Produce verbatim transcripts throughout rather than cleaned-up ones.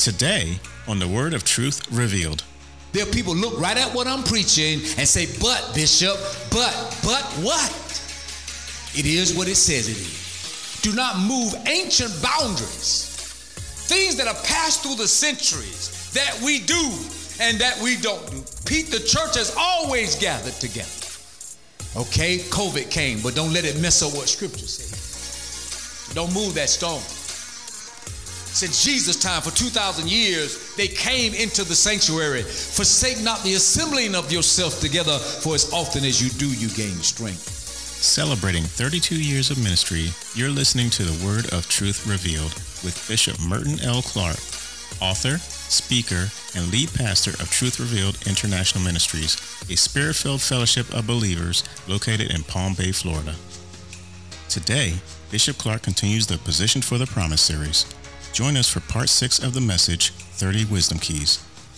Today on the Word of Truth Revealed. There are people look right at what I'm preaching and say, but Bishop, but, but what? It is what it says it is. Do not move ancient boundaries. Things that have passed through the centuries that we do and that we don't do. Pete, the church has always gathered together. Okay, COVID came, but don't let it mess up what Scripture says. Don't move that stone. Since Jesus' time, for two thousand years, they came into the sanctuary. Forsake not the assembling of yourself together, for as often as you do, you gain strength. Celebrating thirty-two years of ministry, you're listening to the Word of Truth Revealed with Bishop Merton L. Clark, author, speaker, and lead pastor of Truth Revealed International Ministries, a spirit-filled fellowship of believers located in Palm Bay, Florida. Today, Bishop Clark continues the Position for the Promise series. Join us for part six of the message, thirty Wisdom Keys.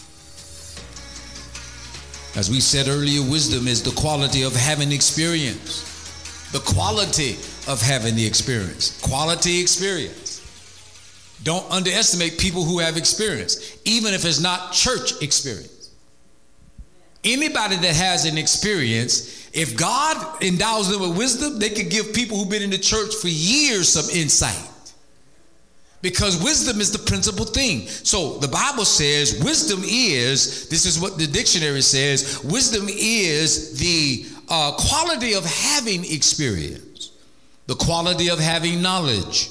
As we said earlier, wisdom is the quality of having experience. The quality of having the experience. Quality experience. Don't underestimate people who have experience, even if it's not church experience. Anybody that has an experience, if God endows them with wisdom, they could give people who've been in the church for years some insight. Because wisdom is the principal thing. So the Bible says wisdom is, this is what the dictionary says, wisdom is the uh, quality of having experience, the quality of having knowledge,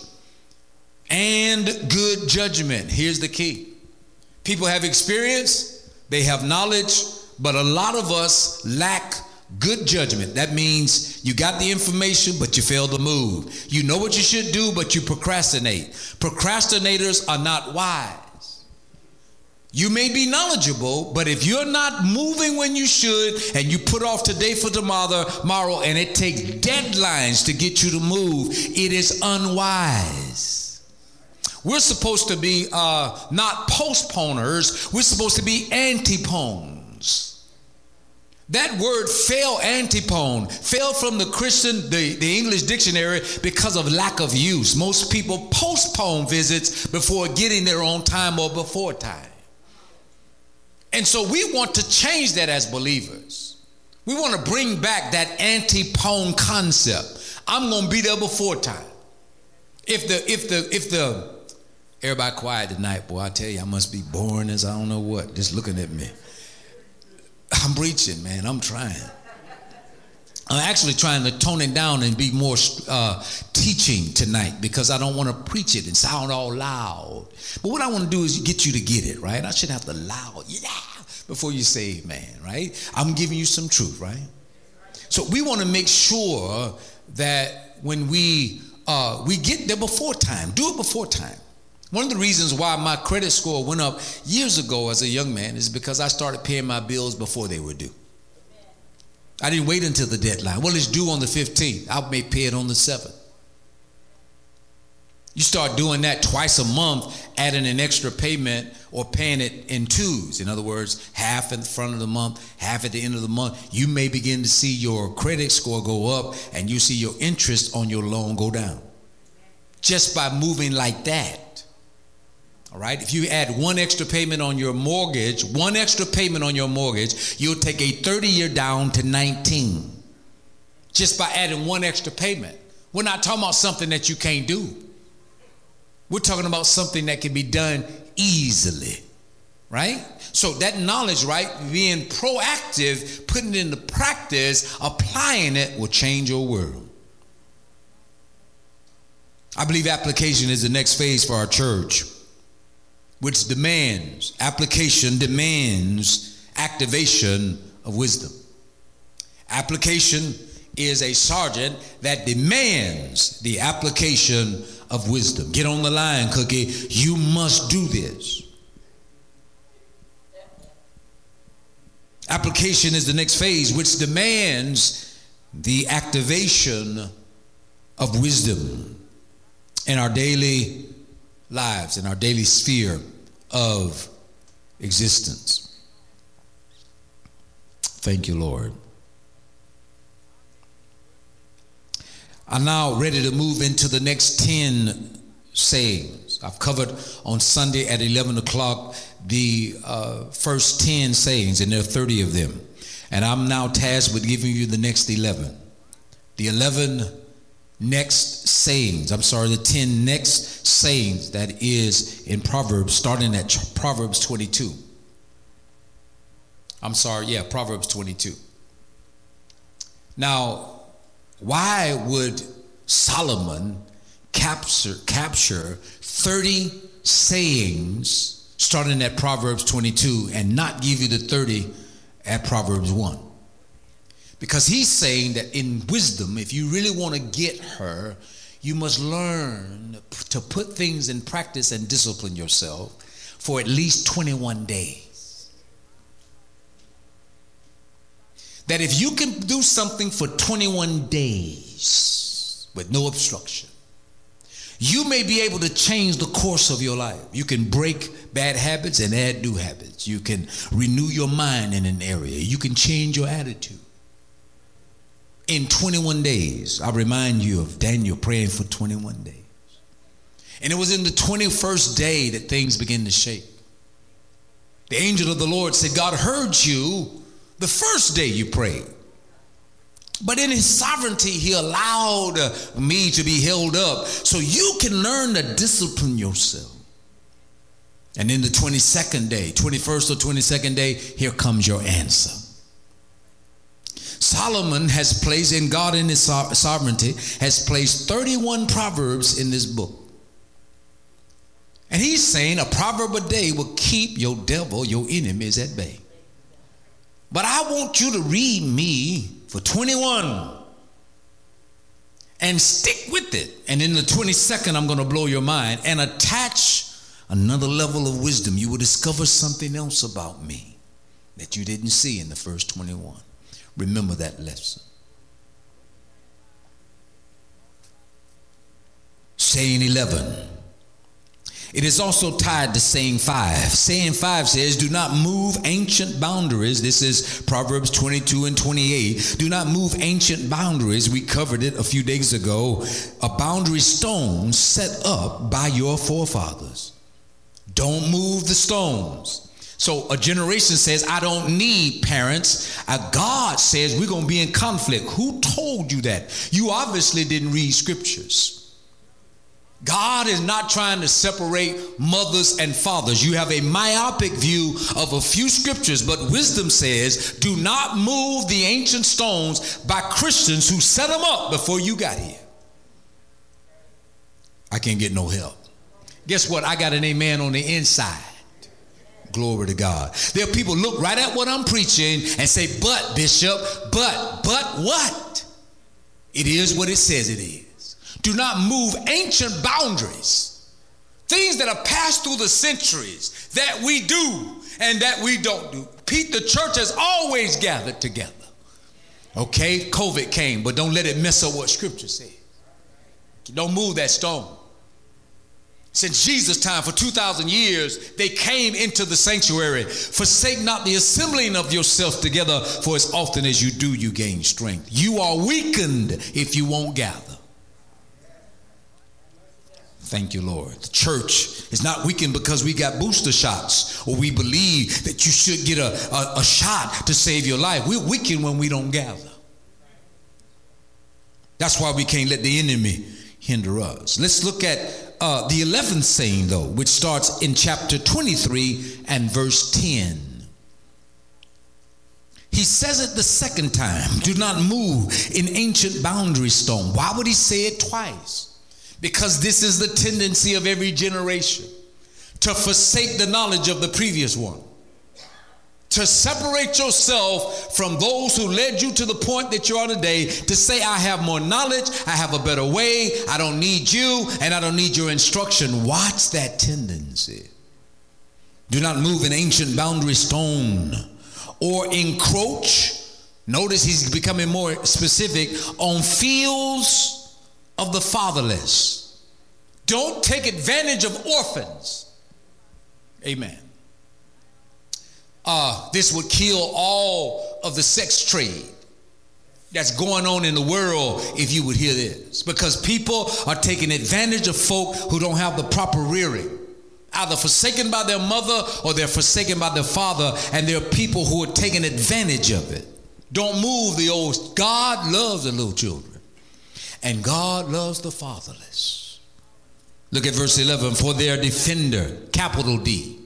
and good judgment. Here's the key. People have experience, they have knowledge, but a lot of us lack good judgment. That means you got the information, but you fail to move. You know what you should do, but you procrastinate. Procrastinators are not wise. You may be knowledgeable, but if you're not moving when you should, and you put off today for tomorrow, tomorrow, and it takes deadlines to get you to move, it is unwise. We're supposed to be uh, not postponers. We're supposed to be antipones. That word fail, antipone, fell from the Christian, the, the English dictionary because of lack of use. Most people postpone visits before getting there on time or before time. And so we want to change that as believers. We want to bring back that antipone concept. I'm going to be there before time. If the, if the, if the, everybody quiet tonight, boy, I tell you, I must be boring as I don't know what, just looking at me. I'm preaching, man. I'm trying. I'm actually trying to tone it down and be more uh, teaching tonight because I don't want to preach it and sound all loud. But what I want to do is get you to get it, right? I should have to loud, yeah, before you say amen, right? I'm giving you some truth, right? So we want to make sure that when we uh, we get there before time, do it before time. One of the reasons why my credit score went up years ago as a young man is because I started paying my bills before they were due. I didn't wait until the deadline. Well, it's due on the fifteenth. I may pay it on the seventh. You start doing that twice a month, adding an extra payment or paying it in twos. In other words, half in the front of the month, half at the end of the month. You may begin to see your credit score go up and you see your interest on your loan go down. Just by moving like that. All right, if you add one extra payment on your mortgage, one extra payment on your mortgage, you'll take a thirty year down to nineteen. Just by adding one extra payment. We're not talking about something that you can't do. We're talking about something that can be done easily, right? So that knowledge, right, being proactive, putting it into practice, applying it will change your world. I believe application is the next phase for our church, which demands, application demands activation of wisdom. Application is a sergeant that demands the application of wisdom. Get on the line, Cookie. You must do this. Application is the next phase, which demands the activation of wisdom in our daily lives, in our daily sphere of existence. Thank you, Lord. I'm now ready to move into the next ten sayings. I've covered on Sunday at eleven o'clock the uh, first ten sayings, and there are thirty of them. And I'm now tasked with giving you the next eleven. The eleven next sayings, I'm sorry, the ten next sayings that is in Proverbs, starting at Proverbs twenty-two. I'm sorry, yeah, Proverbs twenty-two. Now, why would Solomon capture, capture thirty sayings starting at Proverbs twenty-two and not give you the thirty at Proverbs one? Because he's saying that in wisdom, if you really want to get her, you must learn to put things in practice and discipline yourself for at least twenty-one days. That if you can do something for twenty-one days with no obstruction, you may be able to change the course of your life. You can break bad habits and add new habits. You can renew your mind in an area. You can change your attitude. In twenty-one days, I remind you of Daniel praying for twenty-one days. And it was in the twenty-first day that things began to shake. The angel of the Lord said, God heard you the first day you prayed. But in his sovereignty, he allowed me to be held up so you can learn to discipline yourself. And in the twenty-second day, twenty-first or twenty-second day, here comes your answer. Solomon has placed, in God in his sovereignty, has placed thirty-one proverbs in this book. And he's saying a proverb a day will keep your devil, your enemies at bay. But I want you to read me for twenty-one and stick with it. And in the twenty-second, I'm going to blow your mind and attach another level of wisdom. You will discover something else about me that you didn't see in the first twenty-one. Remember that lesson. Saying eleven. It is also tied to saying five. Saying five says, do not move ancient boundaries. This is Proverbs twenty-two and twenty-eight. Do not move ancient boundaries. We covered it a few days ago. A boundary stone set up by your forefathers. Don't move the stones. So a generation says, I don't need parents. A God says we're going to be in conflict. Who told you that? You obviously didn't read scriptures. God is not trying to separate mothers and fathers. You have a myopic view of a few scriptures, but wisdom says, do not move the ancient stones by Christians who set them up before you got here. I can't get no help. Guess what? I got an amen on the inside. Glory to God. There are people look right at what I'm preaching and say, but Bishop, but, but what? It is what it says it is. Do not move ancient boundaries. Things that have passed through the centuries that we do and that we don't do. Pete, the church has always gathered together. Okay, COVID came, but don't let it mess up what scripture says. Don't move that stone. Since Jesus' time, for two thousand years, they came into the sanctuary. Forsake not the assembling of yourself together, for as often as you do, you gain strength. You are weakened if you won't gather. Thank you, Lord. The church is not weakened because we got booster shots or we believe that you should get a, a, a shot to save your life. We're weakened when we don't gather. That's why we can't let the enemy hinder us. Let's look at uh, the eleventh saying, though, which starts in chapter twenty-three and verse ten. He says it the second time. Do not move in ancient boundary stone. Why would he say it twice? Because this is the tendency of every generation, to forsake the knowledge of the previous one, to separate yourself from those who led you to the point that you are today, to say, I have more knowledge, I have a better way, I don't need you, and I don't need your instruction. Watch that tendency. Do not move an ancient boundary stone or encroach. Notice he's becoming more specific on fields of the fatherless. Don't take advantage of orphans. Amen. Uh, this would kill all of the sex trade. that's going on in the world if you would hear this. Because people are taking advantage of folk who don't have the proper rearing. Either forsaken by their mother or they're forsaken by their father, and there are people who are taking advantage of it. Don't move the old. God loves the little children, and God loves the fatherless. Look at verse eleven. For their defender, capital D.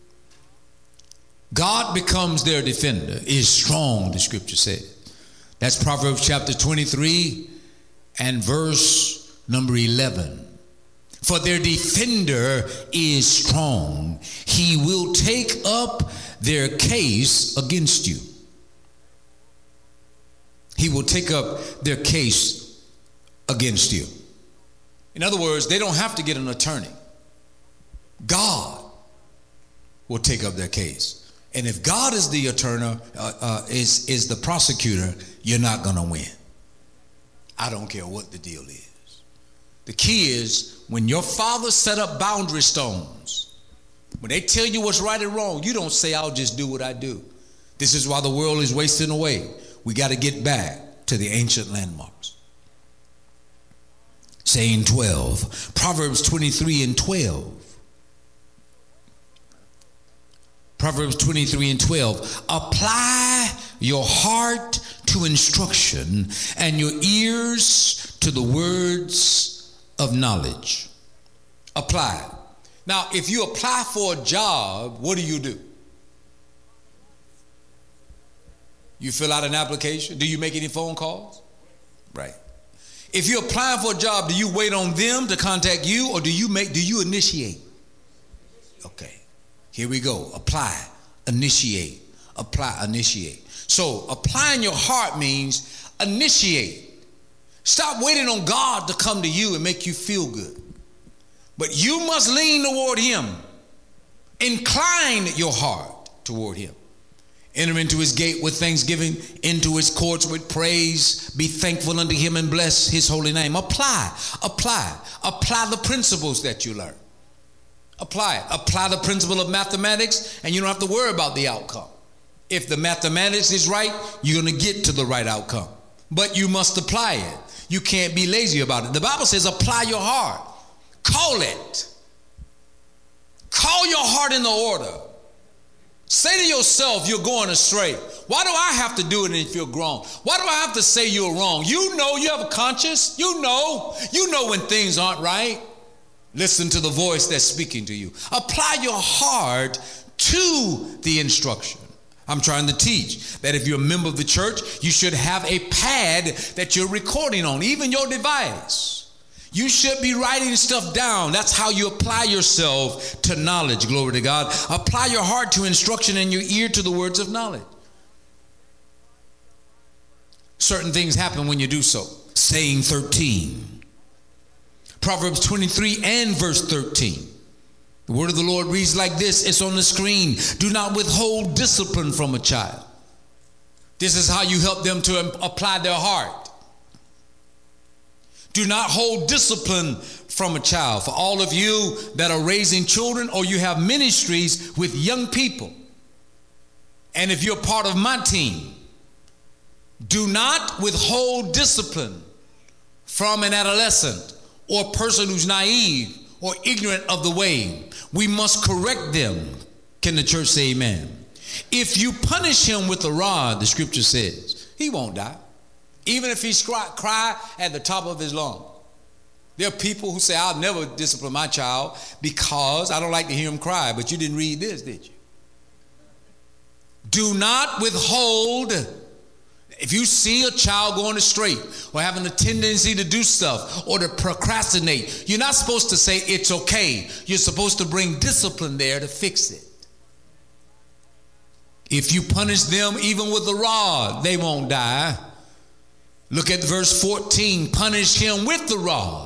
God becomes their defender, is strong, the scripture says. That's Proverbs chapter twenty-three and verse number eleven. For their defender is strong. He will take up their case against you. He will take up their case against you. In other words, they don't have to get an attorney. God will take up their case. And if God is the attorney, uh, uh, is, is the prosecutor, you're not going to win. I don't care what the deal is. The key is when your father set up boundary stones, when they tell you what's right and wrong, you don't say, I'll just do what I do. This is why the world is wasting away. We got to get back to the ancient landmarks. Saying twelve, Proverbs twenty-three and twelve. Proverbs twenty-three and twelve. Apply your heart to instruction and your ears to the words of knowledge. Apply. Now, if you apply for a job, what do you do? You fill out an application. Do you make any phone calls? Right. If you're applying for a job, do you wait on them to contact you, or do you make, do you initiate? Okay. Here we go. Apply, initiate, apply, initiate. So applying your heart means initiate. Stop waiting on God to come to you and make you feel good. But you must lean toward him. Incline your heart toward him. Enter into his gate with thanksgiving, into his courts with praise. Be thankful unto him and bless his holy name. Apply, apply, apply the principles that you learn. Apply it. Apply the principle of mathematics, and you don't have to worry about the outcome. If the mathematics is right, you're going to get to the right outcome. But you must apply it. You can't be lazy about it. The Bible says apply your heart. Call it. Call your heart in the order. Say to yourself, you're going astray. Why do I have to do it if you're wrong? Why do I have to say you're wrong? You know, you have a conscience. You know. You know when things aren't right. Listen to the voice that's speaking to you. Apply your heart to the instruction. I'm trying to teach that if you're a member of the church, you should have a pad that you're recording on, even your device. You should be writing stuff down. That's how you apply yourself to knowledge. Glory to God. Apply your heart to instruction and your ear to the words of knowledge. Certain things happen when you do so. Saying thirteen. Proverbs twenty-three and verse thirteen. The word of the Lord reads like this. It's on the screen. Do not withhold discipline from a child. This is how you help them to apply their heart. Do not hold discipline from a child. For all of you that are raising children, or you have ministries with young people, and if you're part of my team, do not withhold discipline from an adolescent or a person who's naive or ignorant of the way. We must correct them. Can the church say amen? If you punish him with a rod, the scripture says, he won't die. Even if he cry at the top of his lungs. There are people who say, I'll never discipline my child because I don't like to hear him cry. But you didn't read this, did you? Do not withhold. If you see a child going astray or having a tendency to do stuff or to procrastinate, you're not supposed to say it's okay. You're supposed to bring discipline there to fix it. If you punish them even with a rod, they won't die. Look at verse fourteen. Punish him with the rod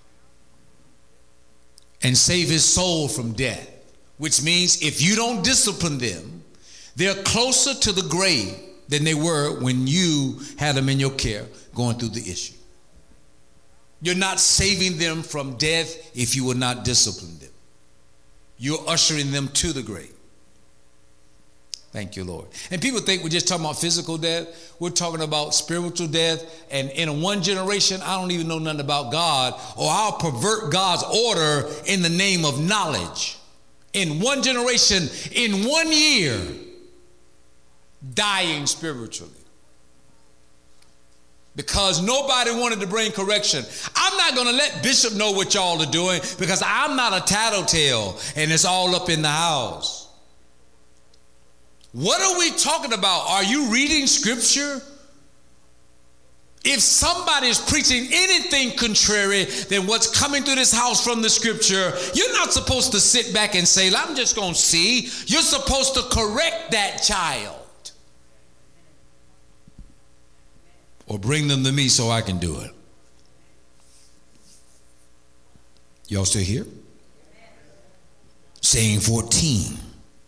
and save his soul from death. Which means if you don't discipline them, they're closer to the grave than they were when you had them in your care going through the issue. You're not saving them from death if you will not discipline them. You're ushering them to the grave. Thank you, Lord. And people think we're just talking about physical death. We're talking about spiritual death. And in one generation, I don't even know nothing about God, or I'll pervert God's order in the name of knowledge. In one generation, in one year, dying spiritually. Because nobody wanted to bring correction. I'm not going to let Bishop know what y'all are doing, because I'm not a tattletale and it's all up in the house. What are we talking about? Are you reading scripture? If somebody is preaching anything contrary than what's coming through this house from the scripture, you're not supposed to sit back and say, I'm just going to see. You're supposed to correct that child. Or bring them to me so I can do it. Y'all still here? Saying fourteen.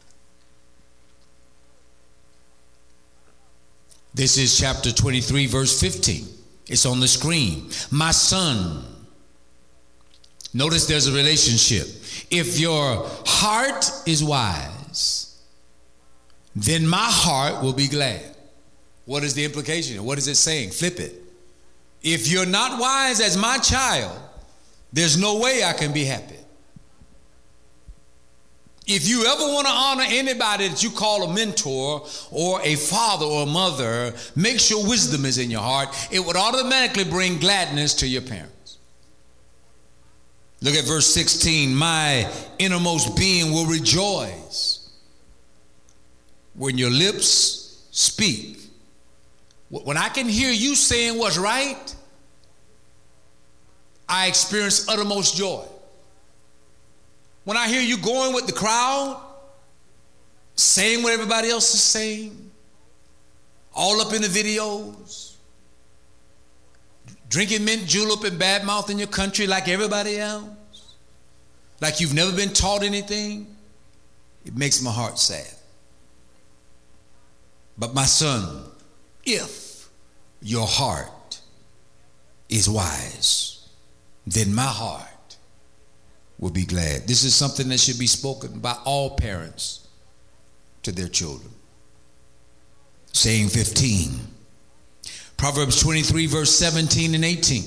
This is chapter twenty-three, verse fifteen. It's on the screen. My son. Notice there's a relationship. If your heart is wise, then my heart will be glad. What is the implication? What is it saying? Flip it. If you're not wise as my child, there's no way I can be happy. If you ever want to honor anybody that you call a mentor or a father or a mother, make sure wisdom is in your heart. It would automatically bring gladness to your parents. Look at verse sixteen. My innermost being will rejoice when your lips speak. When I can hear you saying what's right, I experience uttermost joy. When I hear you going with the crowd, saying what everybody else is saying, all up in the videos, drinking mint julep and badmouth in your country like everybody else, like you've never been taught anything, it makes my heart sad. But my son, if your heart is wise, then my heart will be glad. This is something that should be spoken by all parents to their children. Saying fifteen. Proverbs twenty-three, verse seventeen and eighteen.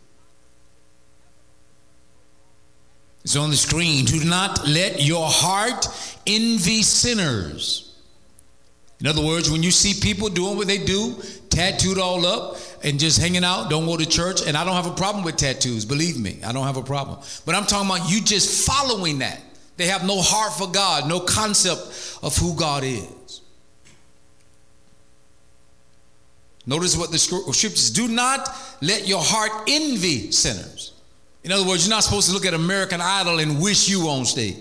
It's on the screen. Do not let your heart envy sinners. In other words, when you see people doing what they do, tattooed all up and just hanging out, don't go to church, and I don't have a problem with tattoos, believe me, I don't have a problem. But I'm talking about you just following that. They have no heart for God, no concept of who God is. Notice what the scriptures, do not let your heart envy sinners. In other words, you're not supposed to look at American Idol and wish you on stage.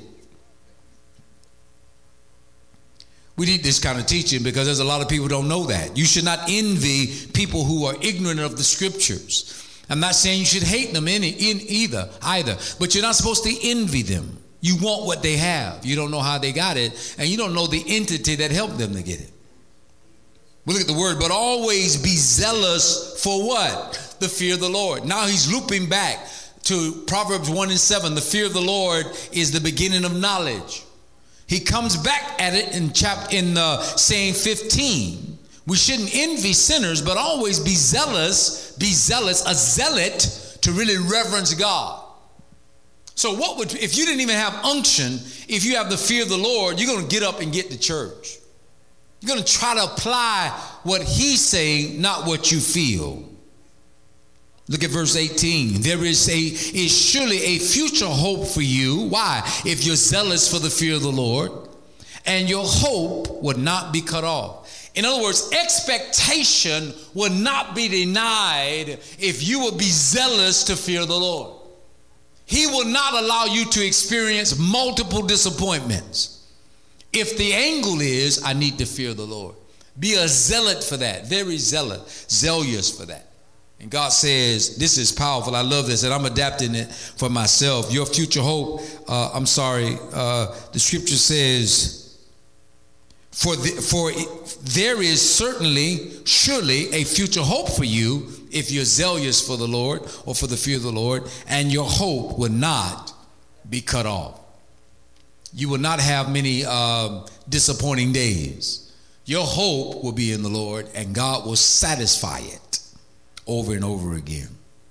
We need this kind of teaching because there's a lot of people who don't know that. You should not envy people who are ignorant of the scriptures. I'm not saying you should hate them in, in either, either, but you're not supposed to envy them. You want what they have. You don't know how they got it, and you don't know the entity that helped them to get it. We look at the word, but always be zealous for what? The fear of the Lord. Now he's looping back to Proverbs one and seven. The fear of the Lord is the beginning of knowledge. He comes back at it in chapter in uh, saying fifteen. We shouldn't envy sinners, but always be zealous, be zealous, a zealot to really reverence God. So what would, if you didn't even have unction, if you have the fear of the Lord, you're going to get up and get to church. You're going to try to apply what he's saying, not what you feel. Look at verse eighteen. There is a is surely a future hope for you. Why? If you're zealous for the fear of the Lord, and your hope would not be cut off. In other words, expectation will not be denied if you will be zealous to fear the Lord. He will not allow you to experience multiple disappointments. If the angle is, I need to fear the Lord. Be a zealot for that, very zealot, zealous for that. And God says, this is powerful. I love this, and I'm adapting it for myself. Your future hope, uh, I'm sorry, uh, the scripture says, for, the, for there is certainly, surely a future hope for you if you're zealous for the Lord or for the fear of the Lord, and your hope will not be cut off. You will not have many uh, disappointing days. Your hope will be in the Lord, and God will satisfy it over and over again.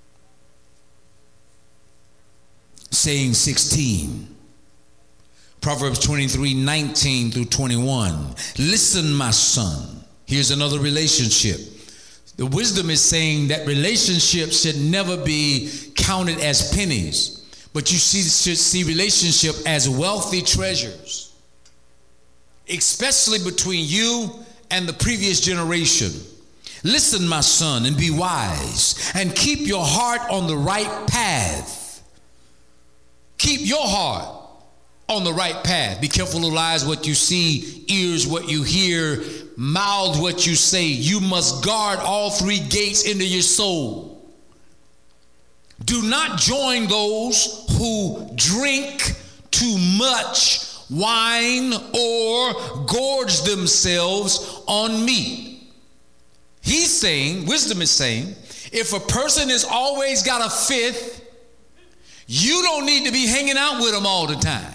Saying sixteen. Proverbs twenty-three, nineteen through twenty-one. Listen, my son. Here's another relationship. The wisdom is saying that relationships should never be counted as pennies, but you see, should see relationship as wealthy treasures, especially between you and the previous generation. Listen, my son, and be wise, and keep your heart on the right path. Keep your heart on the right path. Be careful of eyes, what you see, ears, what you hear, mouth, what you say. You must guard all three gates into your soul. Do not join those who drink too much wine or gorge themselves on meat. He's saying, wisdom is saying, if a person has always got a fifth, you don't need to be hanging out with them all the time.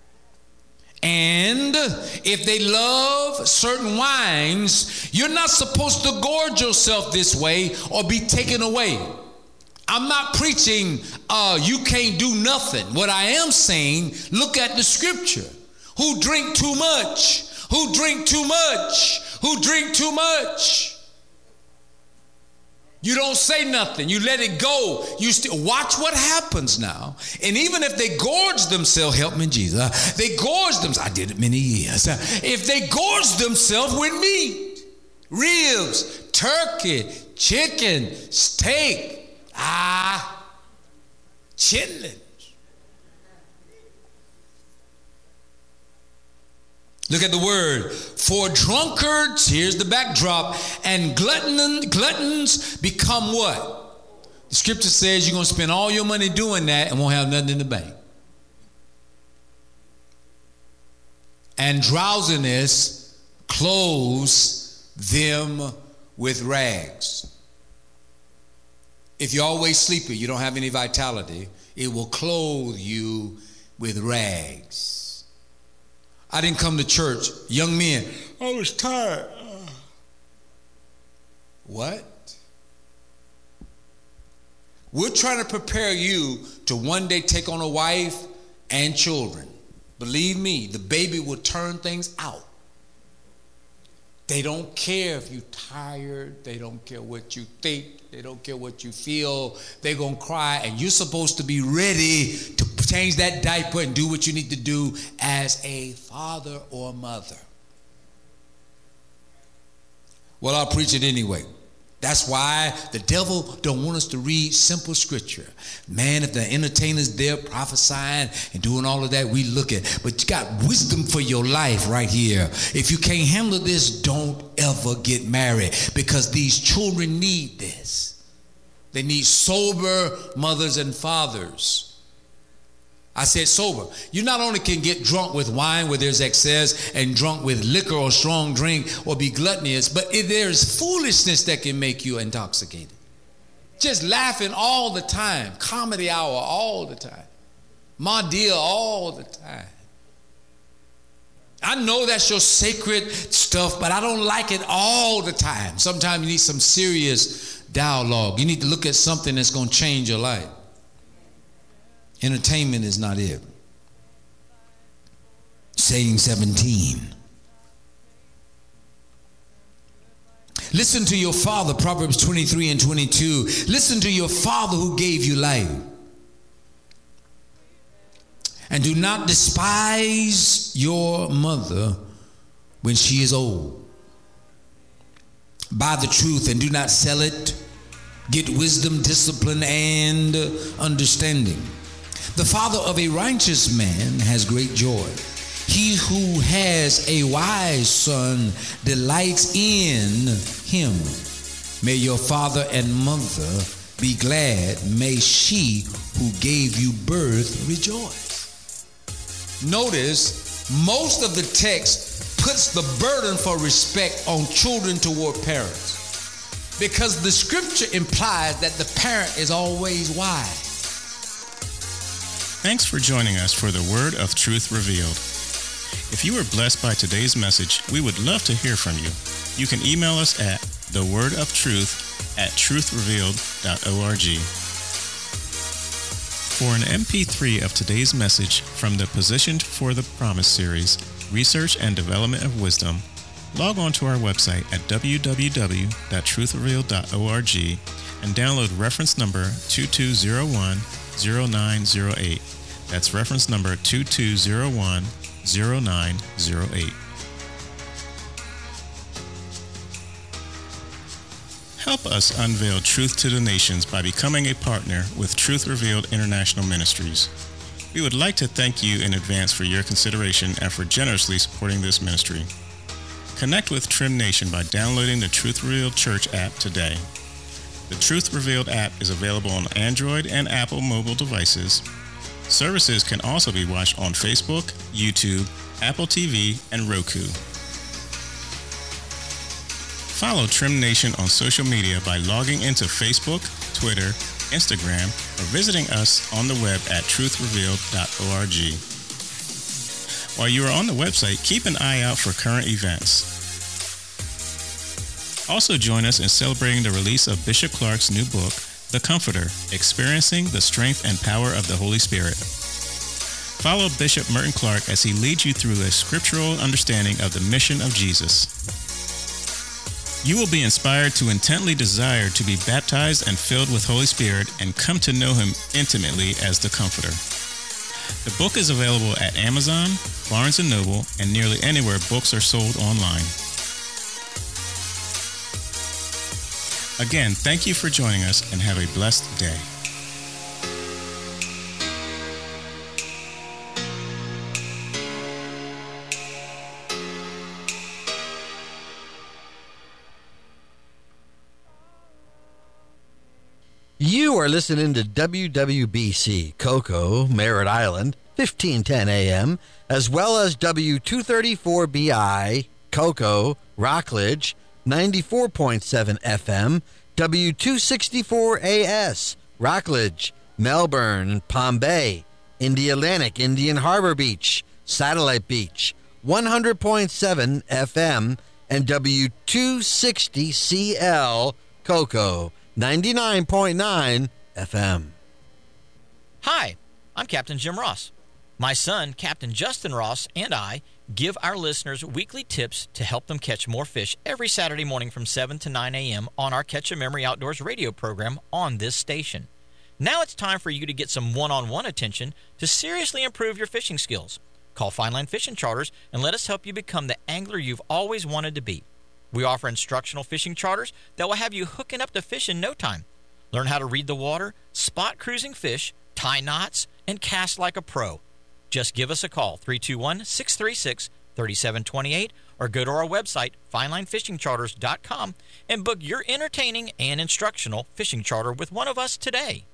And if they love certain wines, you're not supposed to gorge yourself this way or be taken away. I'm not preaching uh, you can't do nothing. What I am saying, look at the scripture. Who drink too much? Who drink too much? Who drink too much? You don't say nothing. You let it go. You still watch what happens now. And even if they gorge themselves, help me, Jesus. They gorge themselves. I did it many years. If they gorge themselves with meat, ribs, turkey, chicken, steak, ah, chitlins. Look at the word. For drunkards, here's the backdrop, and glutton, gluttons become what? The scripture says you're going to spend all your money doing that and won't have nothing in the bank. And drowsiness clothes them with rags. If you're always sleepy, you don't have any vitality, it will clothe you with rags. I didn't come to church. Young men, I was tired. What? We're trying to prepare you to one day take on a wife and children. Believe me, the baby will turn things out. They don't care if you're tired. They don't care what you think. They don't care what you feel. They're going to cry, and you're supposed to be ready to change that diaper and do what you need to do as a father or mother. Well, I'll preach it anyway. That's why the devil don't want us to read simple scripture. Man, if the entertainer's there prophesying and doing all of that, we look at. But you got wisdom for your life right here. If you can't handle this, don't ever get married, because these children need this. They need sober mothers and fathers. I said sober. You not only can get drunk with wine where there's excess, and drunk with liquor or strong drink, or be gluttonous, but if there's foolishness that can make you intoxicated. Just laughing all the time, comedy hour all the time, my dear all the time. I know that's your sacred stuff, but I don't like it all the time. Sometimes you need some serious dialogue. You need to look at something that's going to change your life. Entertainment is not it. Saying seventeen. Listen to your father, Proverbs twenty-three and twenty-two. Listen to your father who gave you life. And do not despise your mother when she is old. Buy the truth and do not sell it. Get wisdom, discipline, and understanding. The father of a righteous man has great joy. He who has a wise son delights in him. May your father and mother be glad. May she who gave you birth rejoice. Notice, most of the text puts the burden for respect on children toward parents, because the scripture implies that the parent is always wise. Thanks for joining us for the Word of Truth Revealed. If you were blessed by today's message, we would love to hear from you. You can email us at thewordofTruth at truth revealed dot org. For an M P three of today's message from the Positioned for the Promise series, Research and Development of Wisdom, log on to our website at w w w dot truth revealed dot org and download reference number two two zero one zero nine zero eight. That's reference number two two zero one zero nine zero eight. Help us unveil truth to the nations by becoming a partner with Truth Revealed International Ministries. We would like to thank you in advance for your consideration and for generously supporting this ministry. Connect with Trim Nation by downloading the Truth Revealed Church app today. The Truth Revealed app is available on Android and Apple mobile devices. Services can also be watched on Facebook, YouTube, Apple T V, and Roku. Follow Trim Nation on social media by logging into Facebook, Twitter, Instagram, or visiting us on the web at truth revealed dot org. While you are on the website, keep an eye out for current events. Also join us in celebrating the release of Bishop Clark's new book, The Comforter, Experiencing the Strength and Power of the Holy Spirit. Follow Bishop Merton Clark as he leads you through a scriptural understanding of the mission of Jesus. You will be inspired to intently desire to be baptized and filled with Holy Spirit and come to know Him intimately as the Comforter. The book is available at Amazon, Barnes and Noble, and nearly anywhere books are sold online. Again, thank you for joining us and have a blessed day. You are listening to W W B C, Cocoa, Merritt Island, fifteen ten A M, as well as W two thirty-four B I, Cocoa, Rockledge, ninety-four point seven F M, W two sixty-four A S, Rockledge, Melbourne, Palm Bay, Indialantic, Indian Harbor Beach, Satellite Beach, one hundred point seven F M, and W two sixty C L, Cocoa, ninety-nine point nine F M. Hi, I'm Captain Jim Ross. My son, Captain Justin Ross, and I give our listeners weekly tips to help them catch more fish every Saturday morning from seven to nine A M on our Catch a Memory Outdoors radio program on this station. Now it's time for you to get some one-on-one attention to seriously improve your fishing skills. Call Fine Line Fishing Charters and let us help you become the angler you've always wanted to be. We offer instructional fishing charters that will have you hooking up to fish in no time. Learn how to read the water, spot cruising fish, tie knots, and cast like a pro. Just give us a call, three two one, six three six, three seven two eight, or go to our website, fine line fishing charters dot com, and book your entertaining and instructional fishing charter with one of us today.